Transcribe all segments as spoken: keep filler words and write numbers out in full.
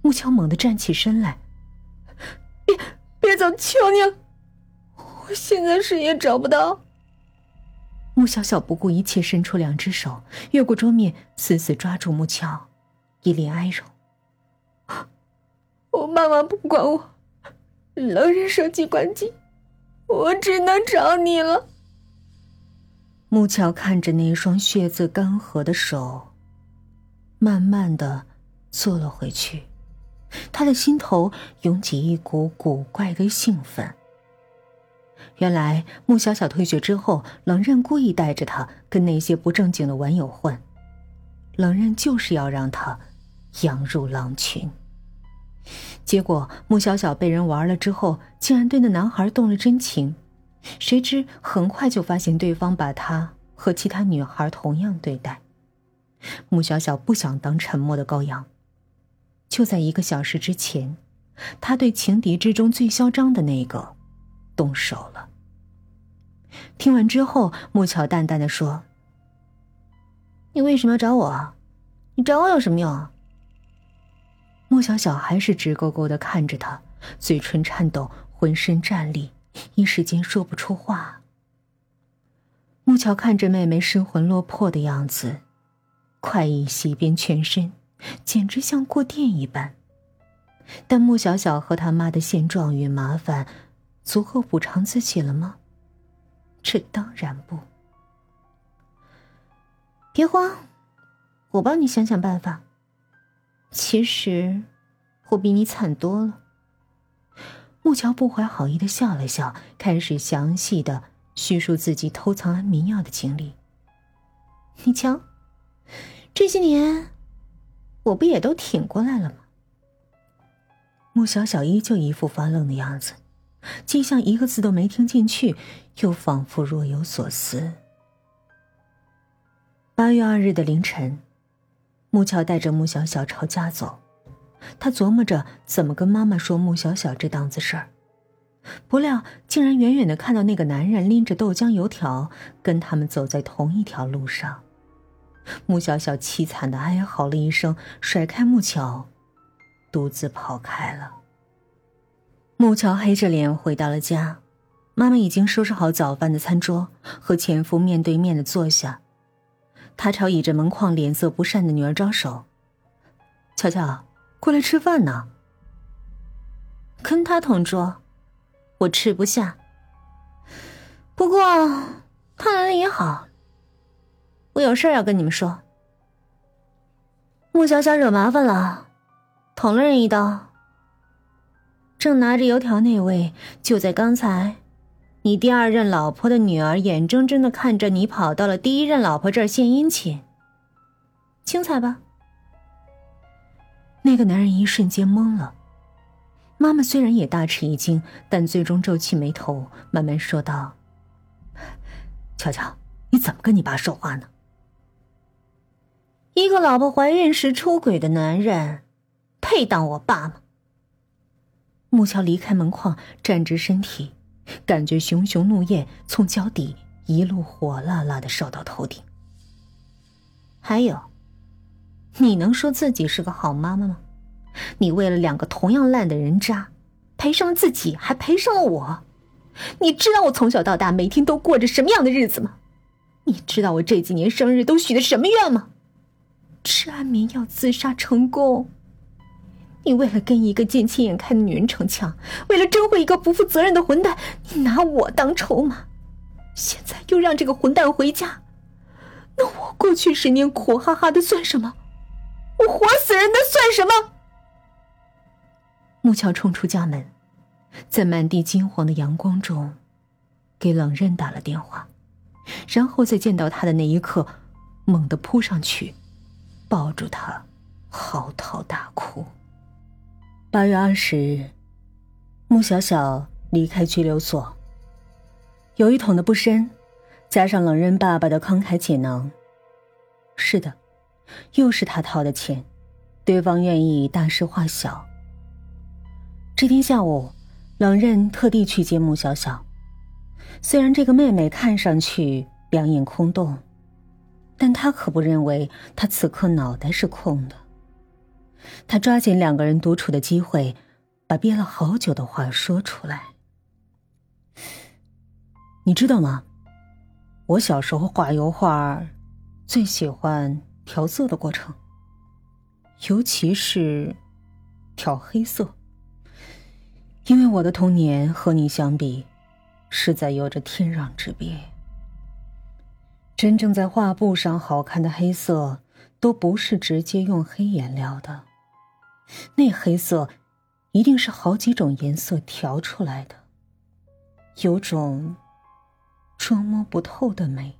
木桥猛地站起身来，别别走，求你了，我现在谁也找不到。穆小小不顾一切伸出两只手，越过桌面，死死抓住木桥，一脸哀容。我妈妈不管我，冷人手机关机，我只能找你了。木桥看着那双血渍干涸的手，慢慢地坐了回去，他的心头涌起一股古怪的兴奋。原来穆小小退学之后，冷刃故意带着他跟那些不正经的玩友混，冷刃就是要让他羊入狼群。结果穆小小被人玩了之后，竟然对那男孩动了真情，谁知很快就发现对方把他和其他女孩同样对待。穆小小不想当沉默的羔羊，就在一个小时之前，他对情敌之中最嚣张的那个动手了。听完之后，穆乔淡淡的说：你为什么要找我？你找我有什么用啊？穆小小还是直勾勾的看着他，嘴唇颤抖，浑身战栗，一时间说不出话。穆乔看着妹妹失魂落魄的样子，快意袭遍全身，简直像过电一般。但穆小小和他妈的现状与麻烦足够补偿自己了吗？这当然不。别慌，我帮你想想办法。其实我比你惨多了。穆乔不怀好意地笑了笑，开始详细地叙述自己偷藏安眠药的经历。你瞧，这些年我不也都挺过来了吗？穆小小依旧一副发愣的样子，既像一个字都没听进去，又仿佛若有所思。八月二日的凌晨，穆乔带着穆小小朝家走，他琢磨着怎么跟妈妈说穆小小这档子事儿，不料竟然远远地看到那个男人拎着豆浆油条跟他们走在同一条路上。穆小小凄惨地哀嚎了一声，甩开穆乔，独自跑开了。穆乔黑着脸回到了家，妈妈已经收拾好早饭的餐桌，和前夫面对面地坐下。他朝倚着门框脸色不善的女儿招手：乔乔，过来吃饭呢。跟他同桌，我吃不下。不过他来了也好，我有事要跟你们说。穆小小惹麻烦了，捅了人一刀。正拿着油条那位，就在刚才，你第二任老婆的女儿眼睁睁地看着你跑到了第一任老婆这儿献殷勤，精彩吧？那个男人一瞬间懵了。妈妈虽然也大吃一惊，但最终皱起眉头，慢慢说道：乔乔，你怎么跟你爸说话呢？一个老婆怀孕时出轨的男人，配当我爸吗？穆乔离开门框，站直身体，感觉熊熊怒焰从脚底一路火辣辣的烧到头顶。还有，你能说自己是个好妈妈吗？你为了两个同样烂的人渣，赔上了自己，还赔上了我。你知道我从小到大每天都过着什么样的日子吗？你知道我这几年生日都许的什么愿吗？吃安眠药自杀成功。你为了跟一个见钱眼开的女人逞强，为了争回一个不负责任的混蛋，你拿我当筹码，现在又让这个混蛋回家。那我过去十年苦哈哈的算什么？我活死人的算什么？穆乔冲出家门，在满地金黄的阳光中给冷刃打了电话，然后在见到他的那一刻猛地扑上去抱住他嚎啕大哭。八月二十日，穆小小离开拘留所，有一桶的不深，加上冷刃爸爸的慷慨解囊，是的，又是他掏的钱，对方愿意大事化小。这天下午，冷刃特地去接穆小小。虽然这个妹妹看上去两眼空洞，但他可不认为她此刻脑袋是空的。 他抓紧两个人独处的机会，把憋了好久的话说出来。你知道吗？我小时候画油画，最喜欢调色的过程，尤其是调黑色。因为我的童年和你相比，实在有着天壤之别。真正在画布上好看的黑色，都不是直接用黑颜料的，那黑色一定是好几种颜色调出来的，有种捉摸不透的美。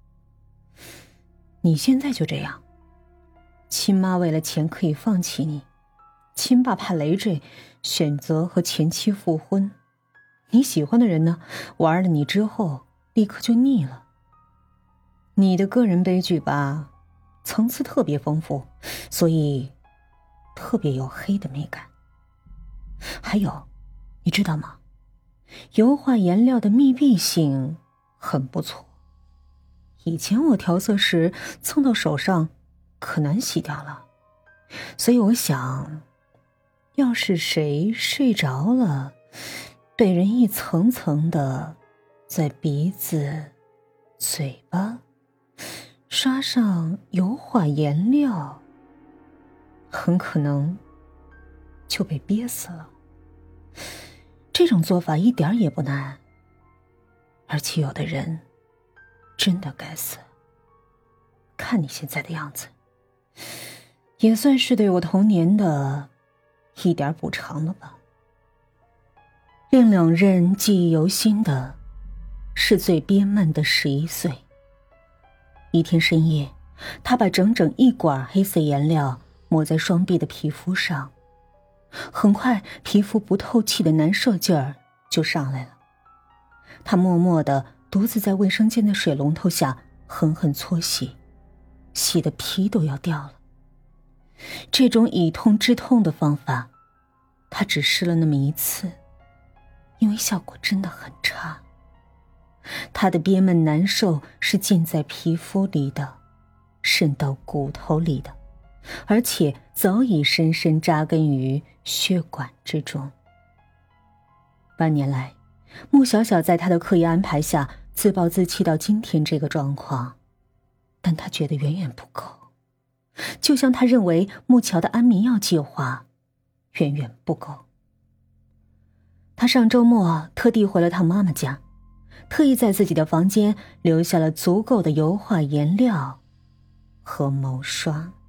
你现在就这样，亲妈为了钱可以放弃你，亲爸怕累赘，选择和前妻复婚。你喜欢的人呢，玩了你之后立刻就腻了。你的个人悲剧吧，层次特别丰富，所以特别有黑的美感。还有，你知道吗？油画颜料的密闭性很不错。以前我调色时蹭到手上可难洗掉了，所以我想，要是谁睡着了，被人一层层的在鼻子、嘴巴刷上油画颜料，很可能就被憋死了。这种做法一点也不难，而且有的人真的该死。看你现在的样子，也算是对我童年的一点补偿了吧。令两人记忆犹新的是最憋闷的十一岁。一天深夜，他把整整一管黑色颜料抹在双臂的皮肤上，很快皮肤不透气的难受劲儿就上来了。他默默地独自在卫生间的水龙头下狠狠搓洗，洗的皮都要掉了。这种以痛治痛的方法，他只试了那么一次，因为效果真的很差。他的憋闷难受是进在皮肤里的，渗到骨头里的，而且早已深深扎根于血管之中。半年来，穆小小在他的刻意安排下自暴自弃到今天这个状况，但他觉得远远不够，就像他认为穆乔的安眠药计划远远不够。他上周末特地回了趟妈妈家，特意在自己的房间留下了足够的油画颜料和毛刷。